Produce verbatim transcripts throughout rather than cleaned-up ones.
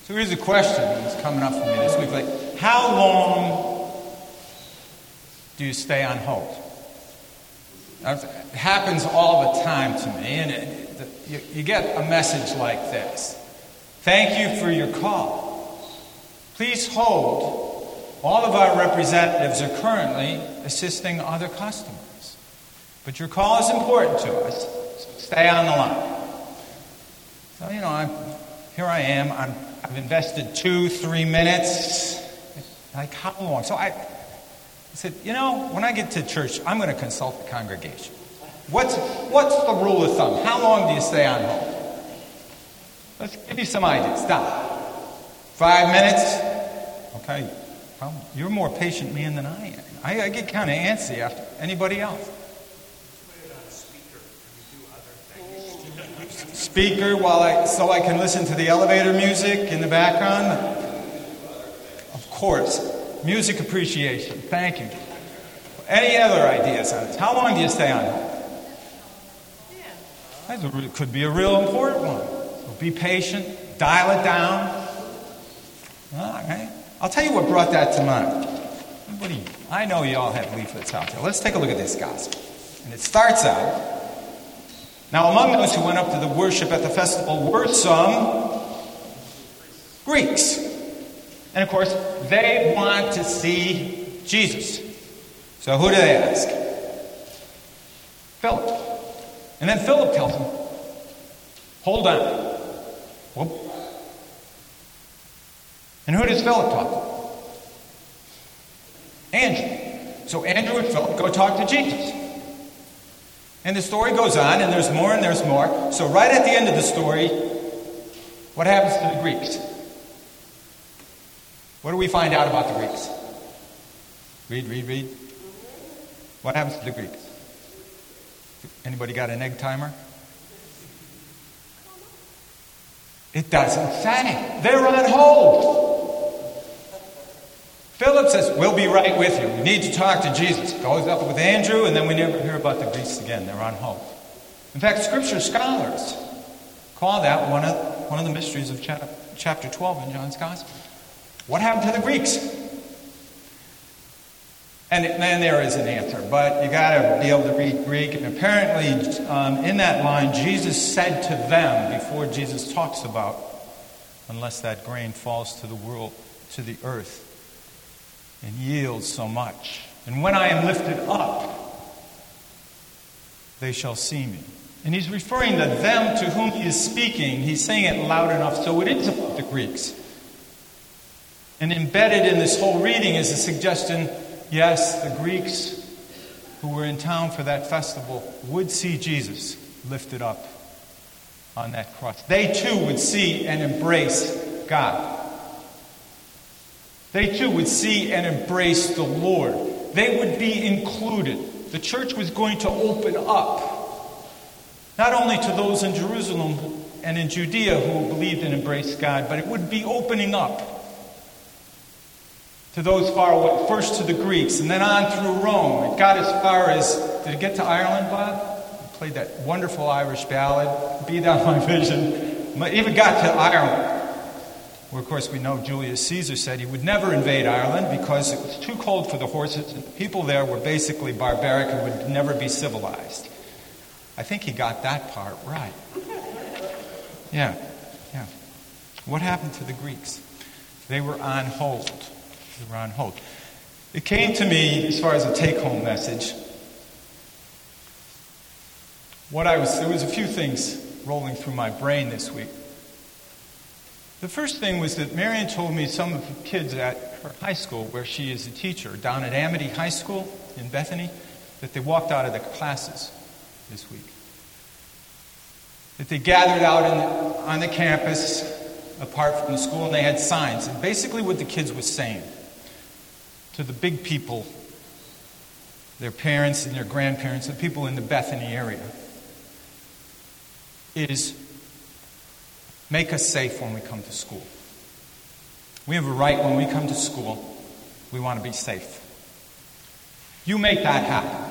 So here's a question that's coming up for me this week. Like, how long do you stay on hold? It happens all the time to me, and it, it, you, you get a message like this. Thank you for your call. Please hold. All of our representatives are currently assisting other customers. But your call is important to us, so stay on the line. So, you know, I'm, here I am. I'm, I've invested two, three minutes. Like, how long? So I, I said, you know, when I get to church, I'm going to consult the congregation. What's, what's the rule of thumb? How long do you stay on hold? Let's give you some ideas. Stop. Five minutes? Okay. Well, you're more patient man than I am. I, I get kind of antsy after anybody else. Speaker while I so I can listen to the elevator music in the background. Of course, music appreciation. Thank you. Any other ideas on this? How long do you stay on? Yeah. That could be a real important one. So be patient. Dial it down. All right. I'll tell you what brought that to mind. What do you, I know you all have leaflets out there. Let's take a look at this gospel. And it starts out. Now, among those who went up to the worship at the festival were some Greeks. And, of course, they want to see Jesus. So who do they ask? Philip. And then Philip tells them, hold on. Whoop. And who does Philip talk to? Andrew. So Andrew and Philip go talk to Jesus. And the story goes on, and there's more and there's more. So right at the end of the story, what happens to the Greeks? What do we find out about the Greeks? Read, read, read. What happens to the Greeks? Anybody got an egg timer? It doesn't say. They're on hold. Philip says, we'll be right with you. We need to talk to Jesus. Goes up with Andrew, and then we never hear about the Greeks again. They're on hold. In fact, Scripture scholars call that one of, one of the mysteries of chapter, chapter twelve in John's Gospel. What happened to the Greeks? And then there is an answer, but you got to be able to read Greek. And apparently, um, in that line, Jesus said to them, before Jesus talks about, unless that grain falls to the world, to the earth, and yields so much. And when I am lifted up, they shall see me. And he's referring to them to whom he is speaking. He's saying it loud enough so it is about the Greeks. And embedded in this whole reading is a suggestion, yes, the Greeks who were in town for that festival would see Jesus lifted up on that cross. They too would see and embrace God. They too would see and embrace the Lord. They would be included. The church was going to open up, not only to those in Jerusalem and in Judea who believed and embraced God, but it would be opening up to those far away. First to the Greeks, and then on through Rome. It got as far as, did it get to Ireland, Bob? It played that wonderful Irish ballad, Be Thou My Vision. It even got to Ireland. Where, of course, we know Julius Caesar said he would never invade Ireland because it was too cold for the horses, and the people there were basically barbaric and would never be civilized. I think he got that part right. Yeah, yeah. What happened to the Greeks? They were on hold. They were on hold. It came to me, as far as a take-home message, what I was, there was a few things rolling through my brain this week. The first thing was that Marion told me some of the kids at her high school, where she is a teacher, down at Amity High School in Bethany, that they walked out of the classes this week. That they gathered out in the, on the campus, apart from the school, and they had signs. And basically what the kids were saying to the big people, their parents and their grandparents, the people in the Bethany area, is, make us safe when we come to school. We have a right when we come to school. We want to be safe. You make that happen.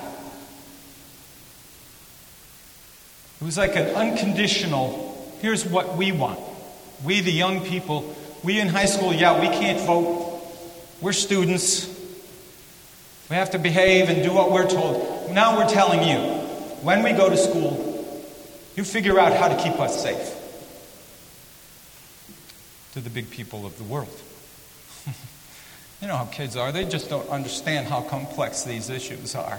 It was like an unconditional, here's what we want. We, the young people, We in high school, yeah, we can't vote. We're students. We have to behave and do what we're told. Now we're telling you, when we go to school, you figure out how to keep us safe. To the big people of the world. You know how kids are. They just don't understand how complex these issues are.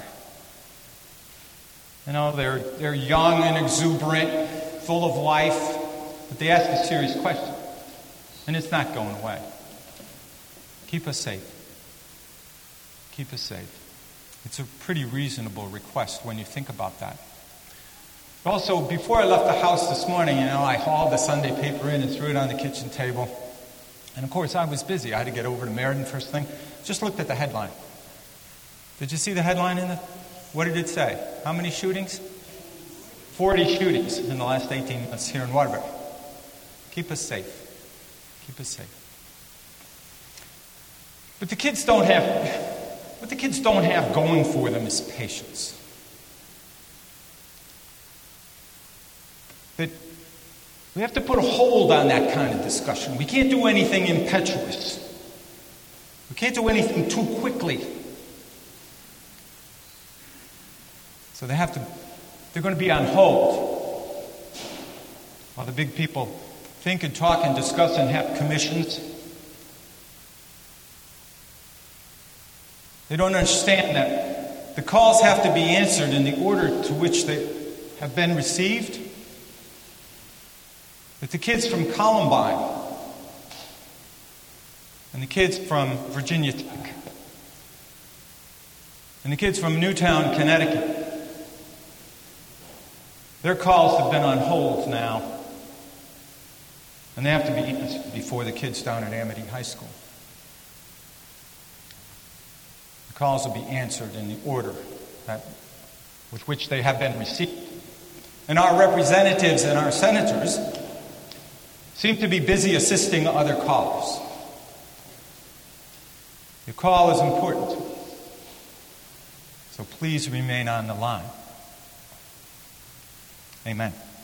You know, they're, they're young and exuberant, full of life, but they ask a serious question. And it's not going away. Keep us safe. Keep us safe. It's a pretty reasonable request when you think about that. Also, before I left the house this morning, you know, I hauled the Sunday paper in and threw it on the kitchen table. And of course, I was busy. I had to get over to Meriden first thing. Just looked at the headline. Did you see the headline in the... What did it say? How many shootings? forty shootings in the last eighteen months here in Waterbury. Keep us safe. Keep us safe. But the kids don't have... What the kids don't have going for them is patience. That we have to put a hold on that kind of discussion. We can't do anything impetuous. We can't do anything too quickly. So they have to, they're going to be on hold while the big people think and talk and discuss and have commissions. They don't understand that the calls have to be answered in the order to which they have been received. That the kids from Columbine and the kids from Virginia Tech and the kids from Newtown, Connecticut, their calls have been on hold now, and they have to be answered before the kids down at Amity High School. The calls will be answered in the order that, with which they have been received. And our representatives and our senators seem to be busy assisting other callers. Your call is important, so please remain on the line. Amen.